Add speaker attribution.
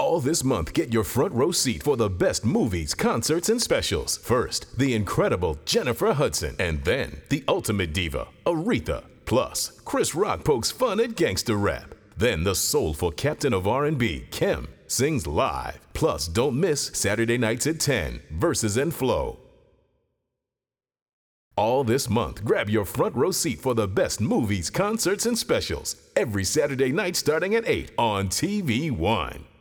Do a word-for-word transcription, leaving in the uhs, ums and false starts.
Speaker 1: All this month, get your front row seat for the best movies, concerts, and specials. First, the incredible Jennifer Hudson, and then the ultimate diva, Aretha. Plus, Chris Rock pokes fun at gangster rap. Then the soulful captain of R and B, Kim, sings live. Plus, don't miss Saturday nights at ten, Versus and Flow. All this month, grab your front row seat for the best movies, concerts, and specials. Every Saturday night starting at eight on T V One.